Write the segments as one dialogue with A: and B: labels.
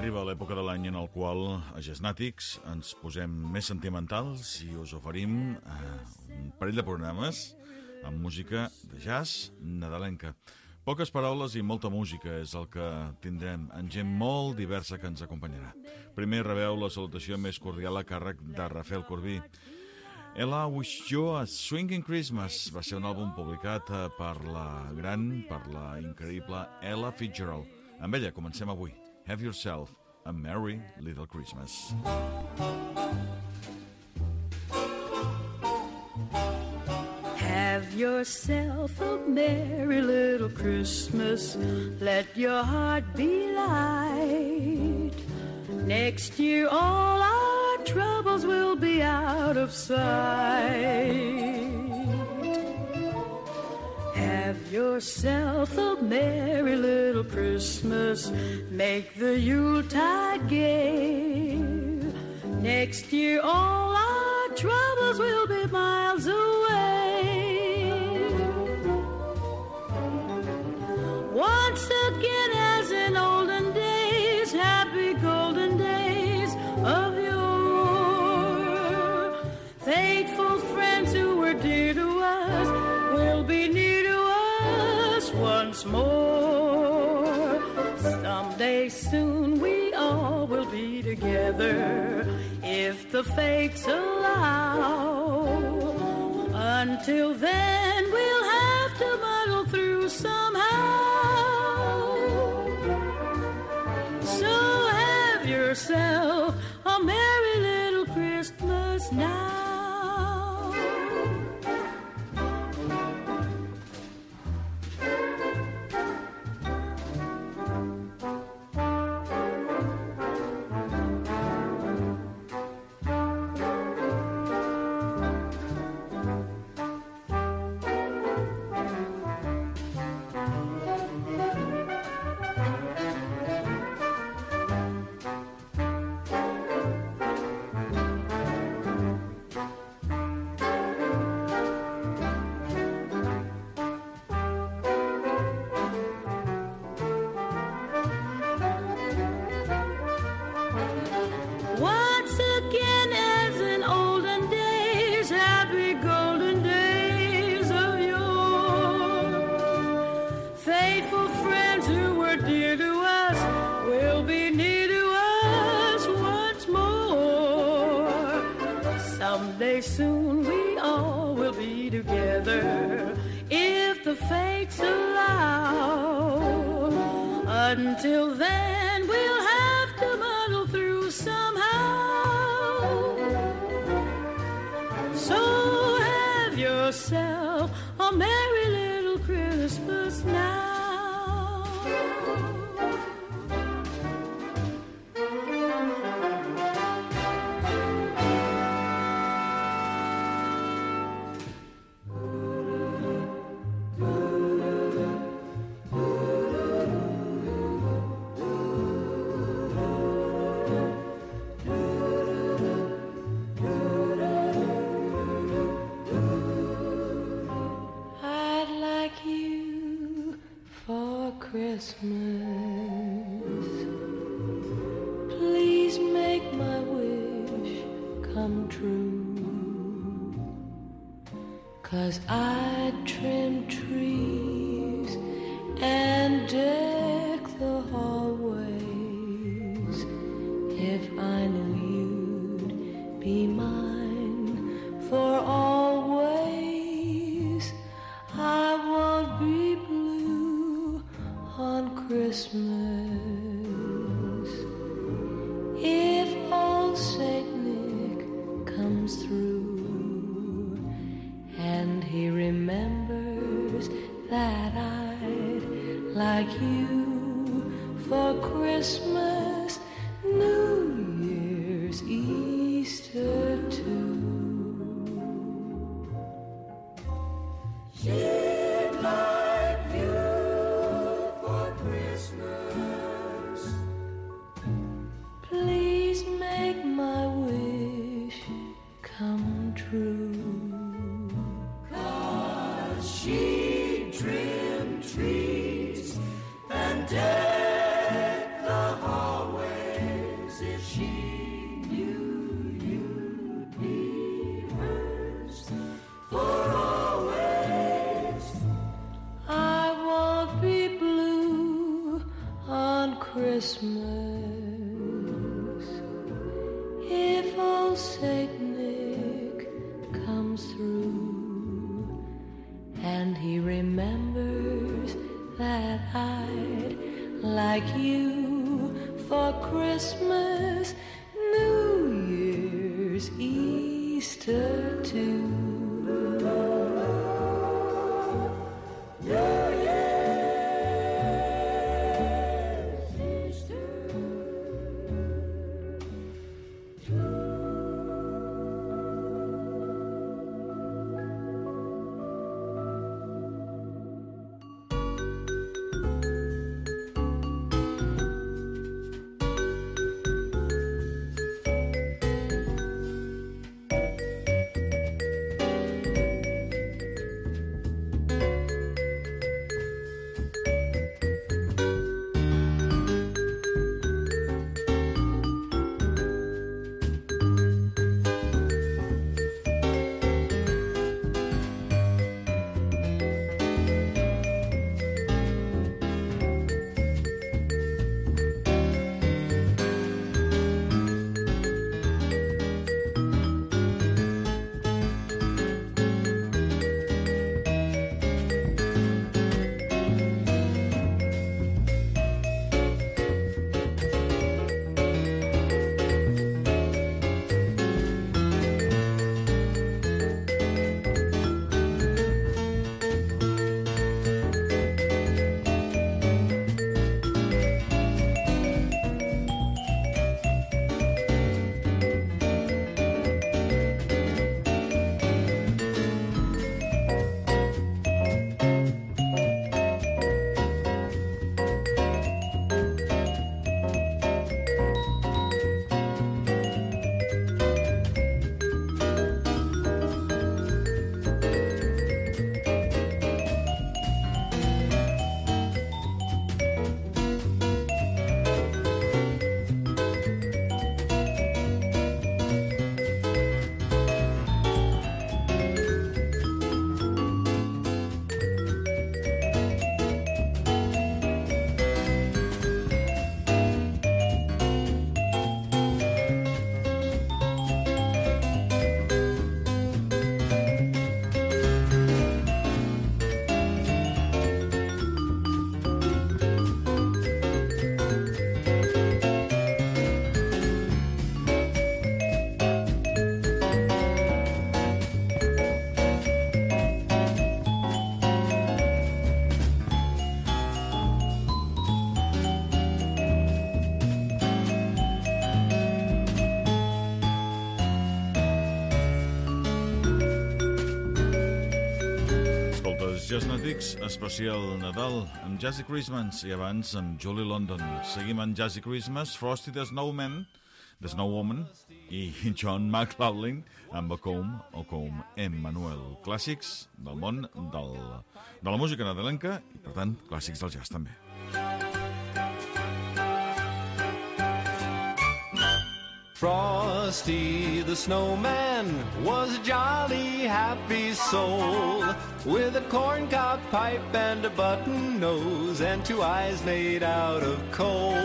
A: Arriba l'època de l'any en el qual a Jazznàtics ens posem més sentimentals i us oferim un parell de programes amb música de jazz nadalenca. Poques paraules i molta música és el que tindrem en gent molt diversa que ens acompanyarà. Primer rebeu la salutació més cordial a càrrec de Rafael Corbí. Ella Wish You a Swinging Christmas va ser un àlbum publicat per la increïble Ella Fitzgerald. Amb ella comencem avui. Have yourself a merry little Christmas.
B: Have yourself a merry little Christmas. Let your heart be light. Next year all our troubles will be out of sight. Have yourself a merry little Christmas. Make the Yuletide gay. Next year all our troubles will be miles away. Once again as in olden days, happy golden days of yore. Faithful friends who were dear to us will be near to us once more. Someday soon we all will be together if the fates allow. Until then we'll have to muddle through somehow. So have yourself a merry little Christmas now. Soon we all will be together if the fates allow. Until then we'll have to muddle through somehow. So have yourself a merry little Christmas now.
C: Christmas, please make my wish come true. 'Cause I'd trim trees and deck the hallways if I knew you'd be mine for always. I won't be blue on Christmas if old Saint Nick comes through and he remembers that I'd like you for Christmas, New Year's, Easter too. She'd like you for Christmas. Please make my wish come true. 'Cause she trimmed trees and decked the hallway Christmas, if old Saint Nick comes through and he remembers that I'd like you for Christmas, New Year's, Easter too.
A: Jazznatics, especial Nadal amb Jazzy Christmas i abans amb Julie London. Seguim amb Jazzy Christmas, Frosty the Snowman, The Snowwoman i John McLaughlin amb A Comb o Comb Emmanuel. Clàssics del món de la música nadalenca i, per tant, clàssics del jazz també.
D: Frosty the Snowman was a jolly, happy soul with a corncob pipe and a button nose and two eyes made out of coal.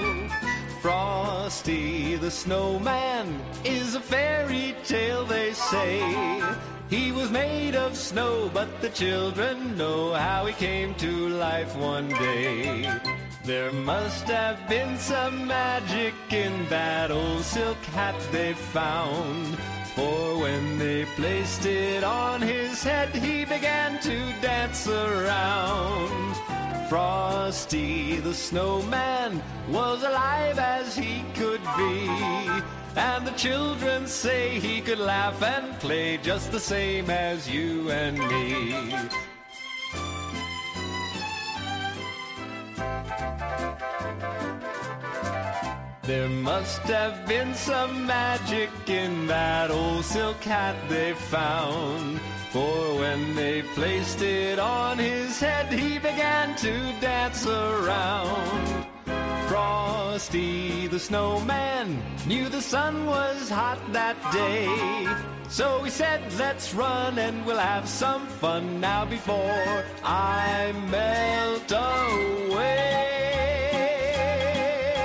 D: Frosty the Snowman is a fairy tale, they say. He was made of snow, but the children know how he came to life one day. There must have been some magic in that old silk hat they found, for when they placed it on his head, he began to dance around. Frosty the Snowman was alive as he could be, and the children say he could laugh and play just the same as you and me. There must have been some magic in that old silk hat they found, for when they placed it on his head, he began to dance around. Frosty the Snowman knew the sun was hot that day, so he said, let's run and we'll have some fun now before I melt away.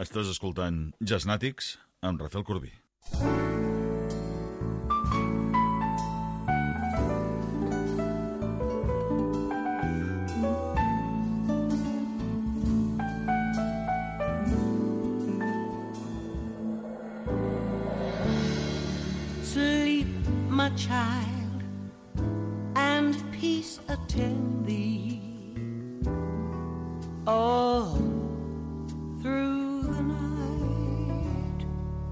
A: Estàs escoltant Jazznàtics amb Rafael Corbí.
C: Sleep, my child, and peace attend thee all through the night.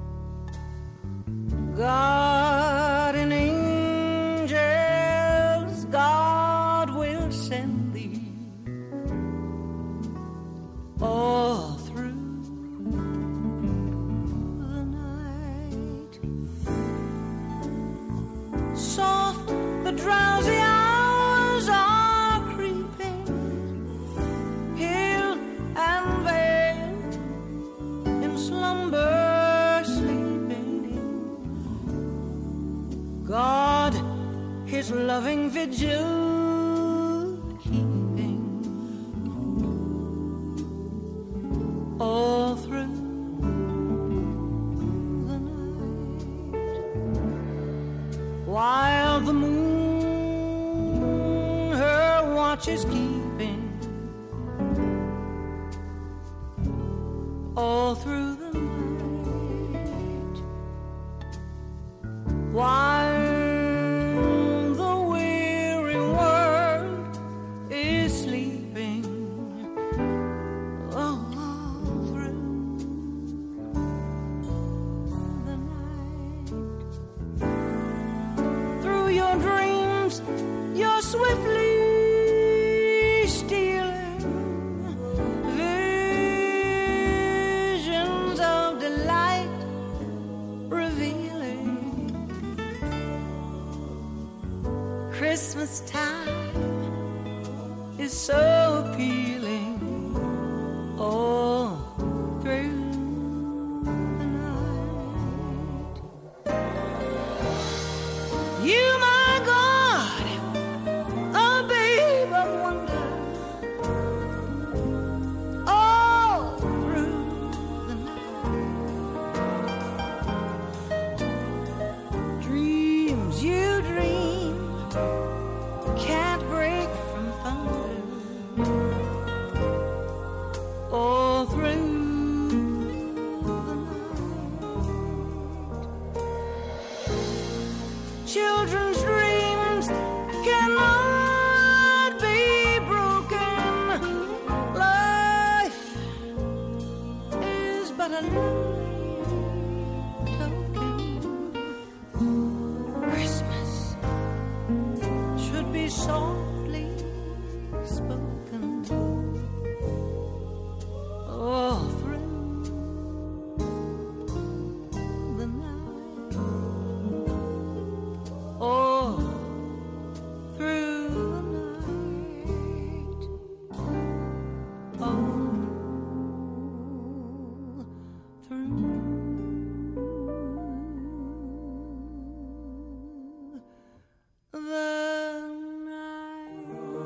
C: Guardian angels, God will send thee all through the night. Soft the drowsy hours are creeping, hill and vale in slumber sleeping. God his loving vigil keeping all through the night, while the moon her watch is keeping all through the night, while the weary world is sleeping all through the night. Through your dreams you're swiftly stealing visions of delight, revealing Christmas time is so appealing all through the night. You, my God, a babe of wonder, all through the night. Dreams you dream can't break from thunder, all through the night. Children's dreams cannot be broken. Life is but a lonely token. Christmas should be softly spoken all through the night, all through the night, all through the night.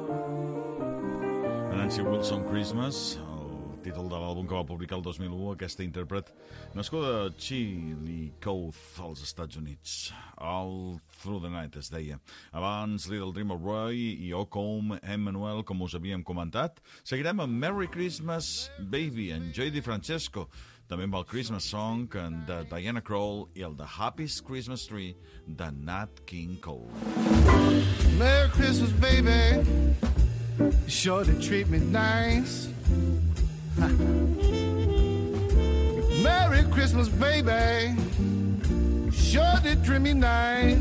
A: Nancy Wilson, Christmas, el títol de l'àlbum que va publicar el 2001, aquesta intèrpret nascuda a Chillicothe, als Estats Units. All Through the Night es deia. Abans Little Dream of Roy i O Come Emmanuel, com us havíem comentat. Seguirem amb Merry Christmas Baby, en Joey DiFrancesco, també amb el Christmas Song de Diana Krall i el The Happiest Christmas Tree de Nat King Cole.
E: Merry Christmas, baby. You sure to treat me nice. Merry Christmas, baby. You sure to treat me nice.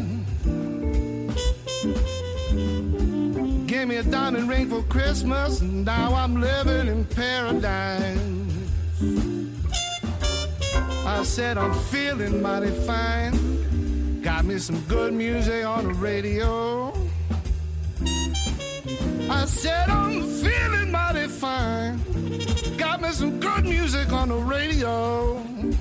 E: Gave me a diamond ring for Christmas, and now I'm living in paradise. I said I'm feeling mighty fine. Got me some good music on the radio. I said I'm feeling mighty fine. Got me some good music on the radio.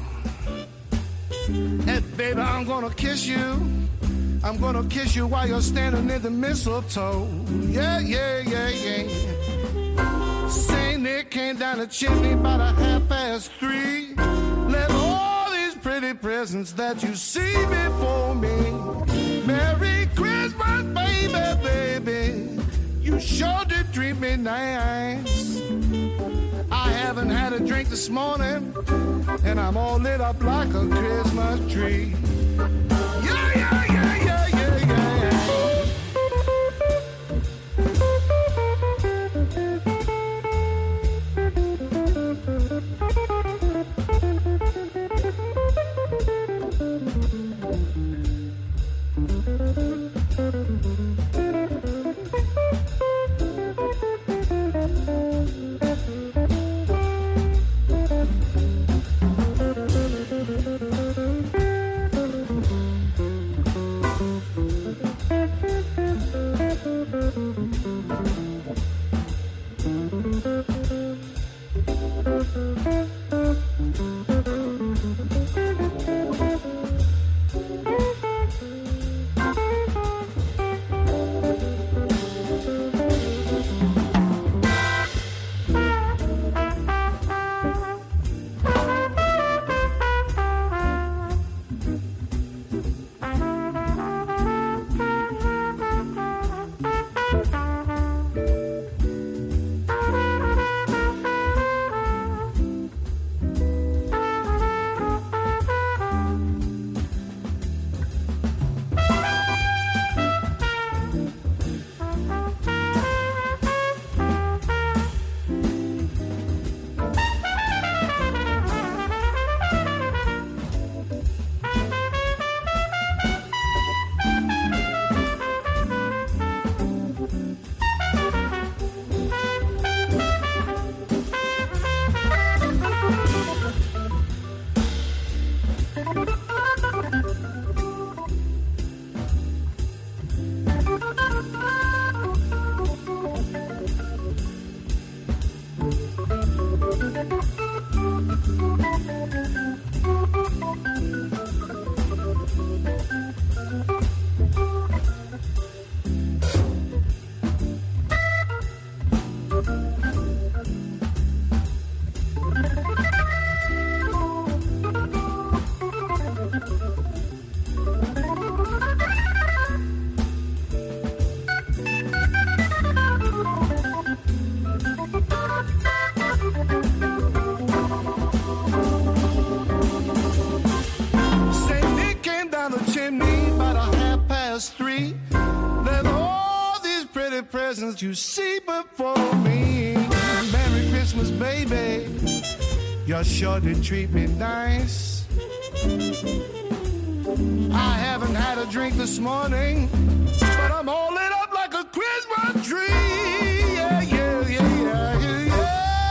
E: And baby, I'm gonna kiss you. I'm gonna kiss you while you're standing in the mistletoe. Yeah, yeah, yeah, yeah. Saint Nick came down the chimney about 3:30. Left all these pretty presents that you see before me. Merry Christmas, baby, baby. You sure did treat me nice. I haven't had a drink this morning, and I'm all lit up like a Christmas tree. Yeah, yeah, yeah, yeah, yeah, yeah. You see before me. Merry Christmas, baby. You sure did treat me nice. I haven't had a drink this morning, but I'm all lit up like a Christmas tree. Yeah, yeah, yeah, yeah, yeah, yeah.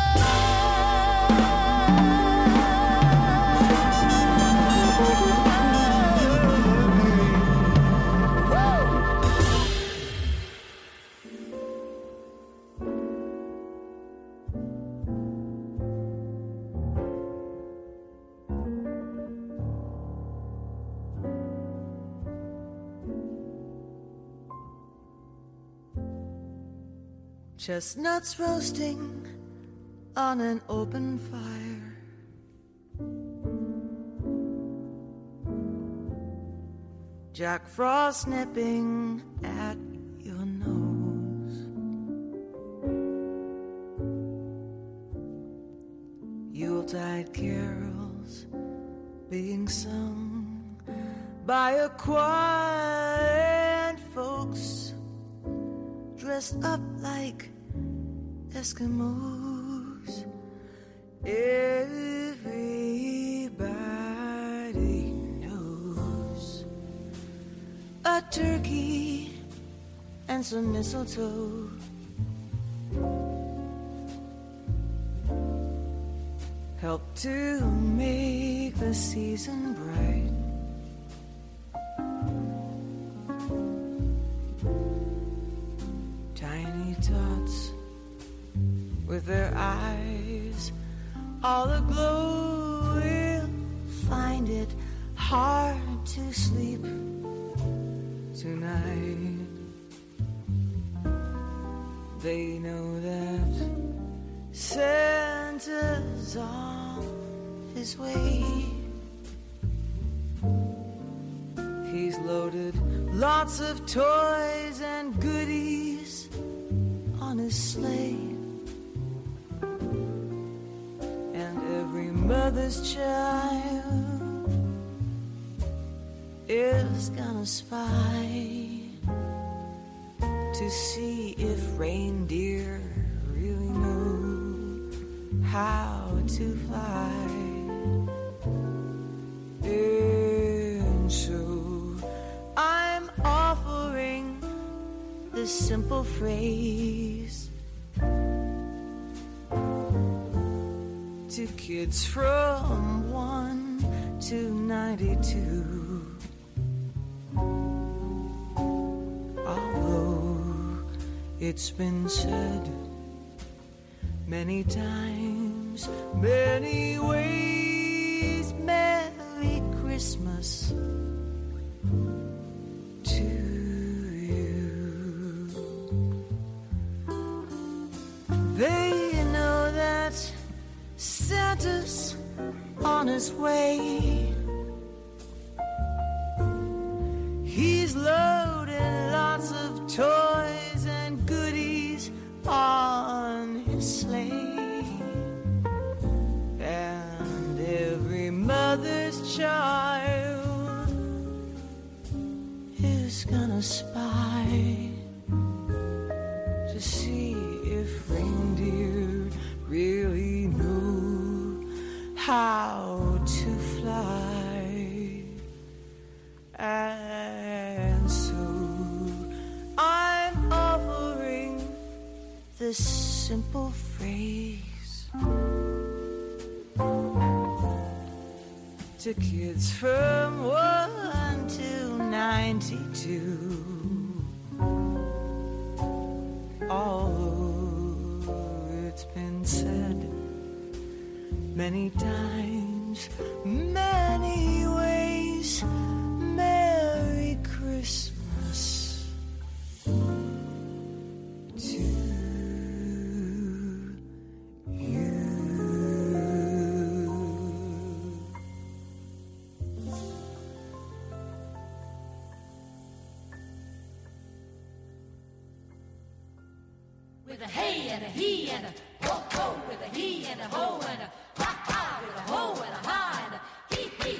F: Chestnuts roasting on an open fire. Jack Frost nipping at your nose. Yuletide carols being sung by a choir and folks dressed up like Eskimos. Everybody knows a turkey and some mistletoe help to make the season bright. Tiny tots with their eyes all aglow will find it hard to sleep tonight. They know that Santa's on his way. He's loaded lots of toys and goodies on his sleigh. And every mother's child is gonna spy to see if reindeer really know how to fly. And so I'm offering this simple phrase to kids from 1 to 92. Although it's been said many times, many ways, Merry Christmas to you. They know that Santa's on his way. He's loaded lots of toys and goodies on his sleigh. And every mother's child is gonna spy to see if reindeer really know how to fly. And so I'm offering this simple phrase to kids from 1 to 92. Although it's been said many times, many ways, Merry Christmas to you.
B: With a hey and a he and a ho ho, with a he and a ho and a ha ha, with a ho and a ha and a hee hee.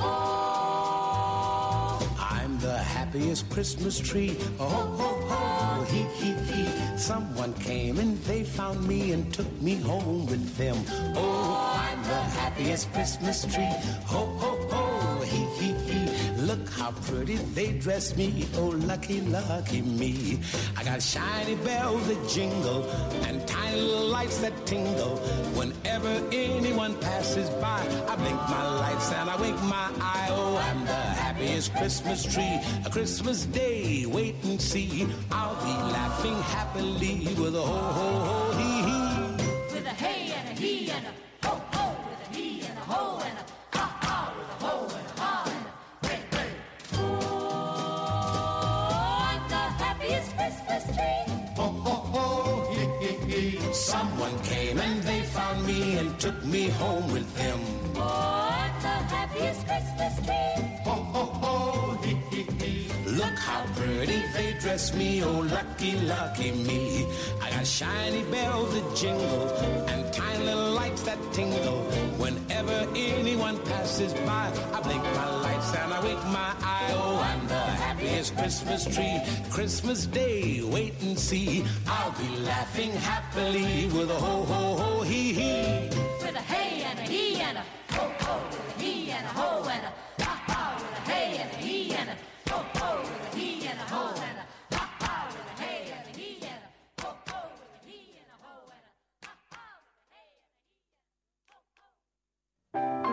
B: Oh,
E: I'm the happiest Christmas tree. Oh, ho, ho, hee, hee, hee. Someone came and they found me and took me home with them. Oh, I'm the happiest Christmas tree. Ho, ho, ho, hee, hee, hee. Look how pretty they dress me. Oh, lucky, lucky me. I got shiny bells that jingle and tiny little lights that tingle. Whenever anyone passes by, I blink my lights and I wink my eye. Oh, I'm the happiest Christmas tree. A Christmas day, wait and see. I'll be laughing happily with a ho, ho, ho, hee, hee.
B: with a hey and a he and a ho ho, with a he and a ho and a ha ha, with a ho and a ha and a hey hey. Oh, I'm the happiest Christmas tree.
E: Ho, ho, ho, hee, hee, hee. Someone came and they found me and took me home with them.
B: Oh, I'm the happiest Christmas tree.
E: Ho, ho, ho, hee, hee, hee. Look how pretty they dress me. Oh, lucky, lucky me. I got shiny bells that jingle and tiny little lights that tingle. Whenever anyone passes by, I blink my lights and I wink my eye. Oh, I'm the happiest Christmas tree. Christmas day, wait and see. I'll be laughing happily with a ho, ho, ho, hee, hee.
B: With a hey and a he and a ho ho, with a he and a ho and a ha ha, with a hey and a he and a ho ho, with a he and a ho and a ha ha, with a hey and a he and a ho ho, with a he and a ho and a ha ha, with a hey and a he and a ho ho.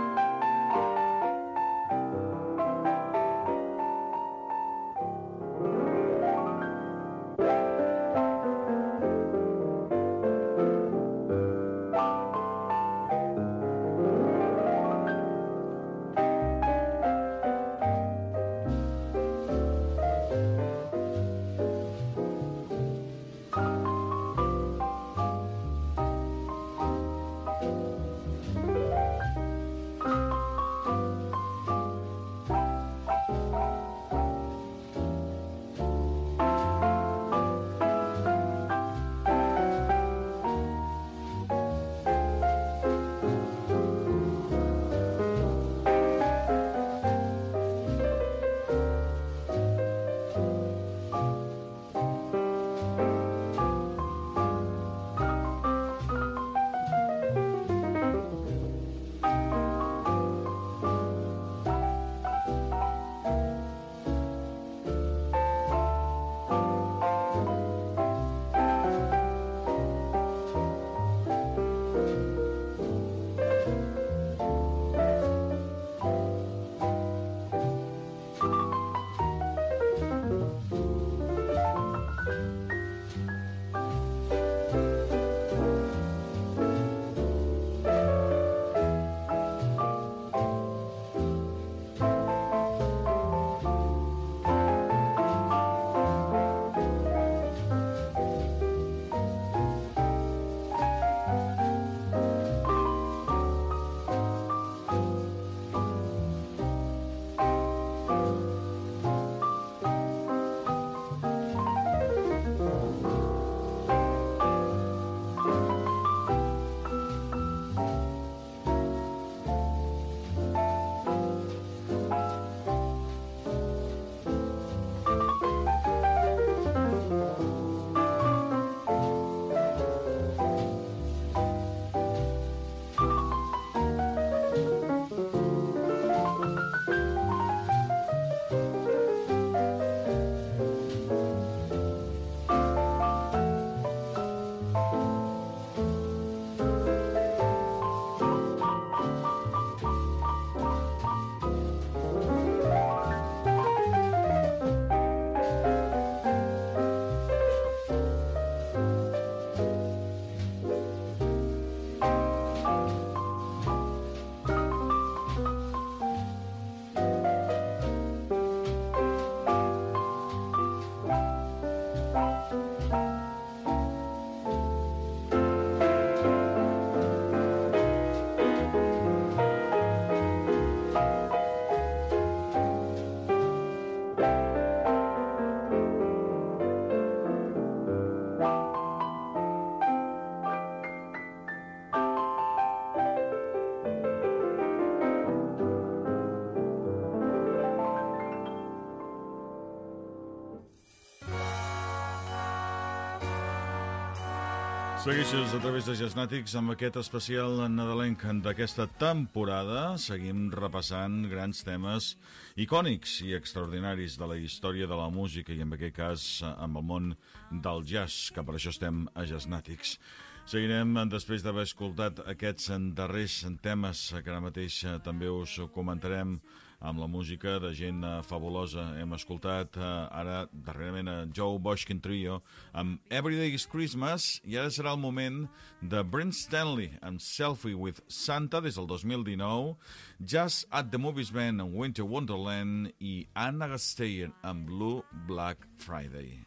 A: Segueixes a través de Jazznàtics amb aquest especial nadalenc d'aquesta temporada. Seguim repassant grans temes icònics i extraordinaris de la història de la música i en aquest cas amb el món del jazz, que per això estem a Jazznàtics. Seguirem després d'haver escoltat aquests darrers temes que ara mateix també us comentarem amb la música de gent fabulosa. Hem escoltat ara darrerament a Joe Boshkin Trio amb Every Day is Christmas i ara serà el moment de Brent Stanley amb Selfie with Santa des del 2019, Jazz at the Movies Band amb Winter Wonderland i Anna Gasteyer amb Blue Black Friday.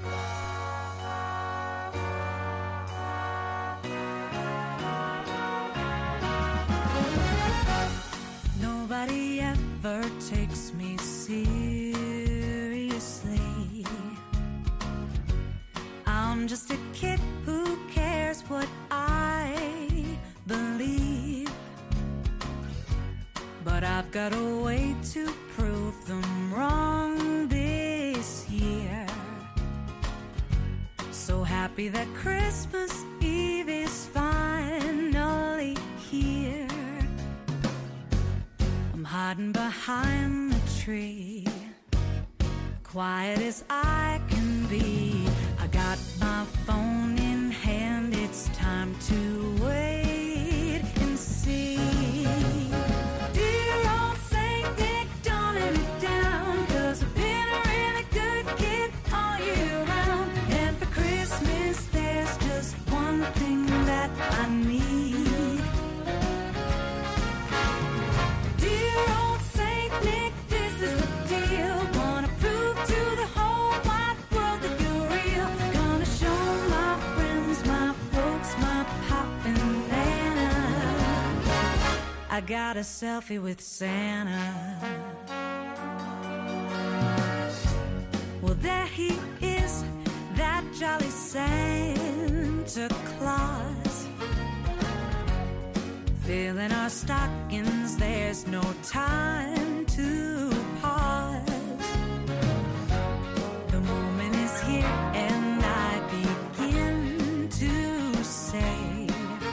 F: Nobody ever takes me seriously. I'm just a kid who cares what I believe. But I've got a way to prove them wrong this year. So happy that Christmas Eve is finally here. Hiding behind the tree, quiet as I can be. I got my phone in hand, it's time to wait and see. Dear old Saint Nick, don't let me down, 'cause I've been a really good kid all year round. And for Christmas there's just one thing that I need. I got a selfie with Santa. Well, there he is, that jolly Santa Claus. Filling our stockings, there's no time to pause. The moment is here and I begin to say,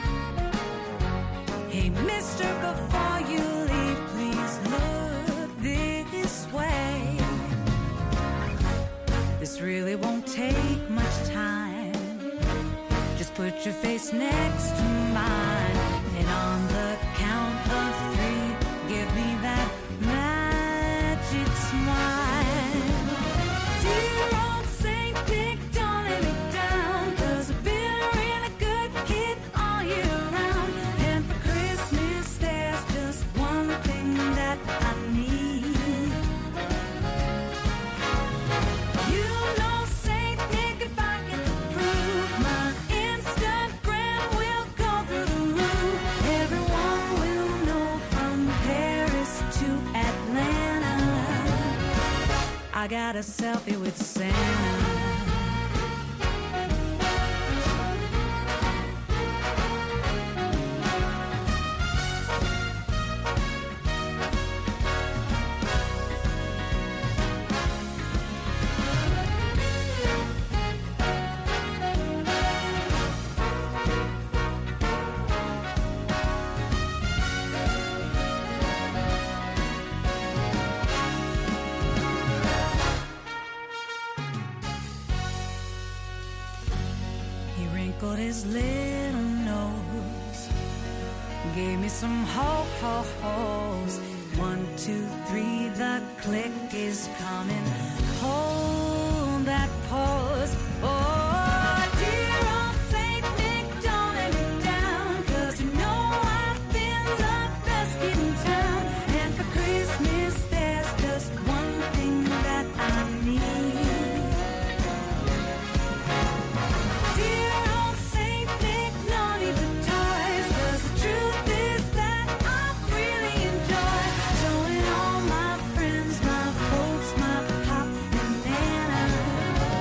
F: hey, mister, before you leave, please look this way. This really won't take much time. Just put your face next to mine. And on the count of 3, give me that magic smile. Dear old Saint Nick, don't let me down, 'cause I've been a really good kid all year round. And for Christmas there's just one thing that I need. You know, Saint Nick, if I get the proof, my Instagram will go through the roof. Everyone will know from Paris to Atlanta, I got a selfie with Santa. He wrinkled his little nose, gave me some ho-ho-hos. 1, 2, 3, the click is coming. Hold that pose. Oh, dear old Saint Nick, don't let me down, 'cause you know I've been the best kid in town. And for Christmas there's just one thing that I need. Dear old Saint Nick, no need for toys, 'cause the truth is that I really enjoy showing all my friends, my folks, my pop and Nana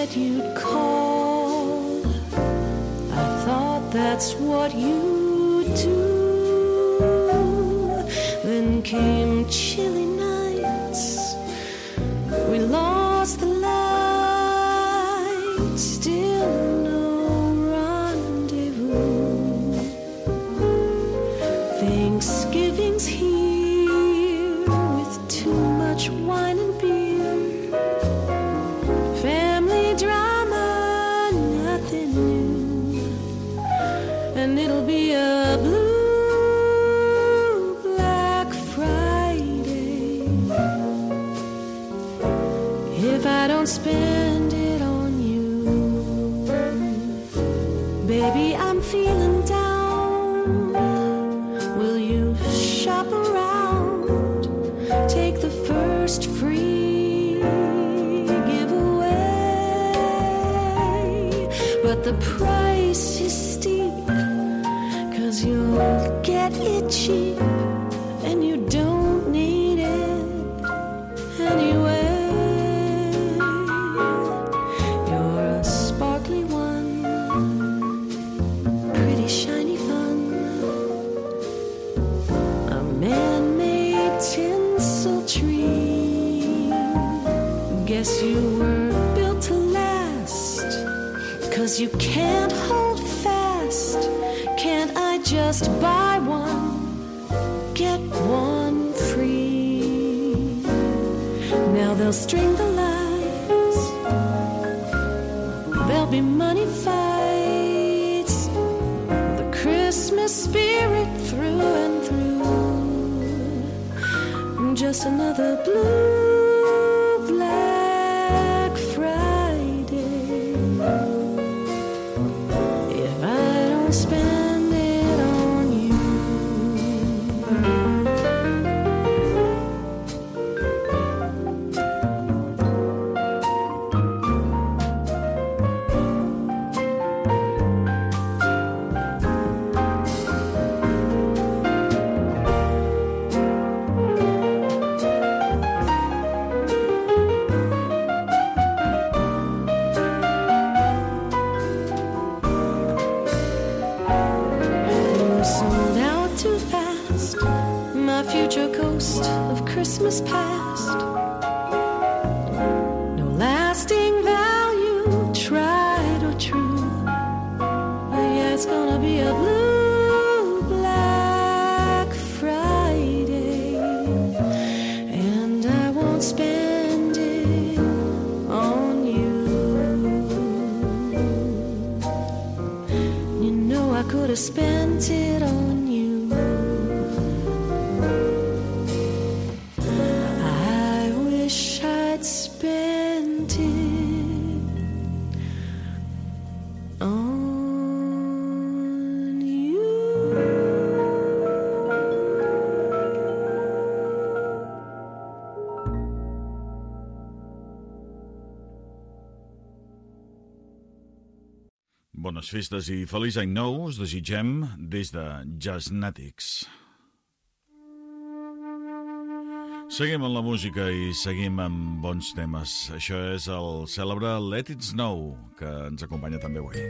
C: that you'd call. I thought that's what you do. Then came chilly nights. We lost the light. Still no rendezvous. Thanksgiving's here with too much wine and beer. Family drama, nothing new. And it'll be a blue Black Friday if I don't spend it on you. Baby, I'm feeling down. Will you shop around? Take the first free giveaway. But the price is steep, 'cause you'll get it cheap, and you don't need it anyway. You're a sparkly one, pretty shiny fun, a man-made tinsel tree. Guess you were built to last, 'cause you can't hold fast. Can't I just buy one, get one free? Now they'll string the lights, there'll be money fights, the Christmas spirit through and through. Just another blue Black Friday if I don't spend it on you. You sold out too fast, my future ghost of Christmas past. No lasting value, tried or true. Yeah, it's gonna be a blue Black Friday, and I won't spend it on you. You know I could have spent it on you. I wish I'd spent it on you.
A: Bones festes i feliç any nou us desitgem des de Jazznatics. Seguim amb la música i seguim amb bons temes. Això és el cèlebre Let It Snow, que ens acompanya també avui.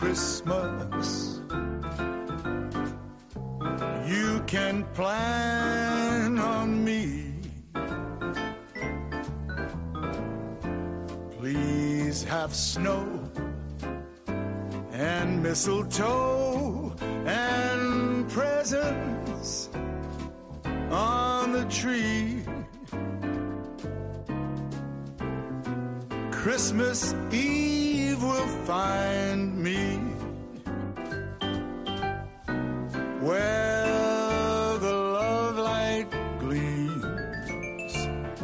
E: Christmas. You can plan on me. Please have snow and mistletoe and presents on the tree. Christmas Eve will find me where the love light gleams.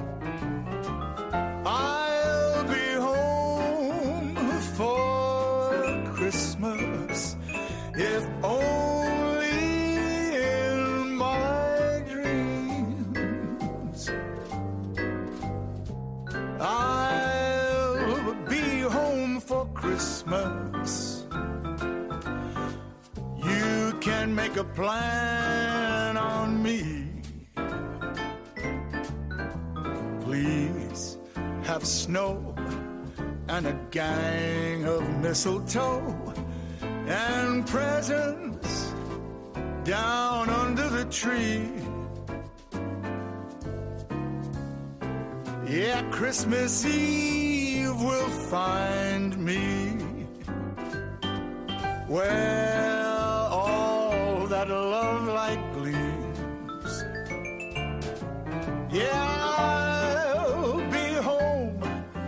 E: I'll be home for Christmas, if only in my dreams. I'll be home for Christmas. You can make a plan on me. Please have snow and a gang of mistletoe and presents down under the tree. Yeah, Christmas Eve will find me where all that love light gleams. Yeah, I'll be home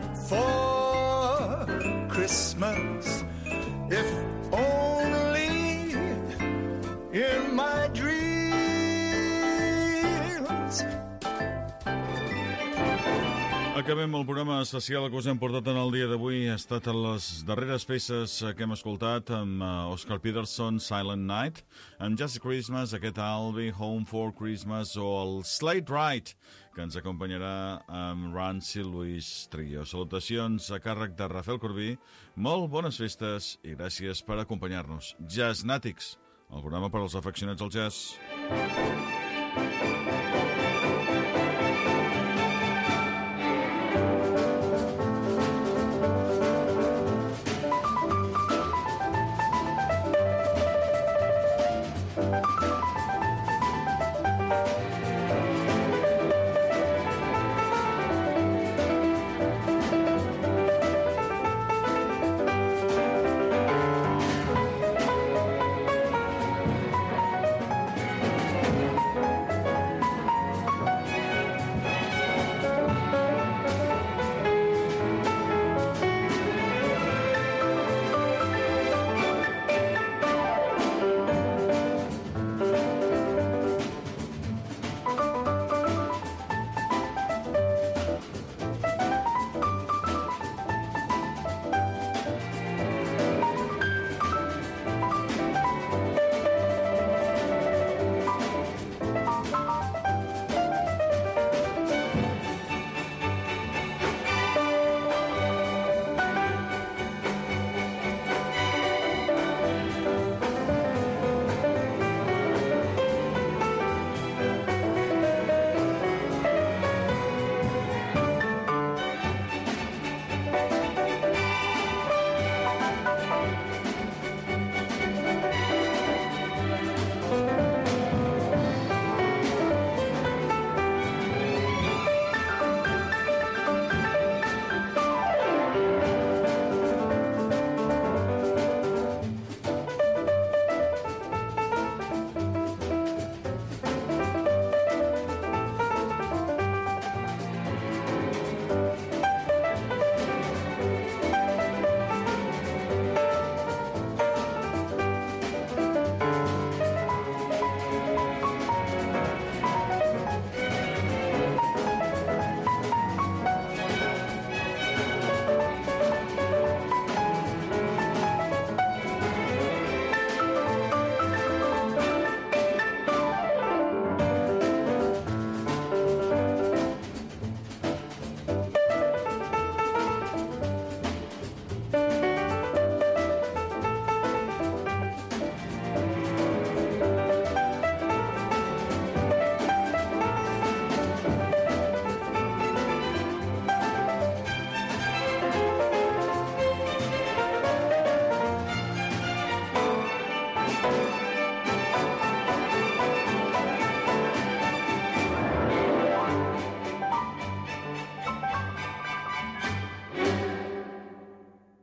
E: for Christmas, if only in my dreams.
A: Acabem el programa especial que us hem portat en el dia d'avui. Ha estat a les darreres peces que hem escoltat amb Oscar Peterson, Silent Night, amb Just Christmas, aquest I'll Be Home for Christmas, o el Slate Ride, que ens acompanyarà amb Rancy Lewis Trio. Salutacions a càrrec de Rafael Corbí, molt bones festes i gràcies per acompanyar-nos. Jazznàtics, el programa per als afeccionats al jazz.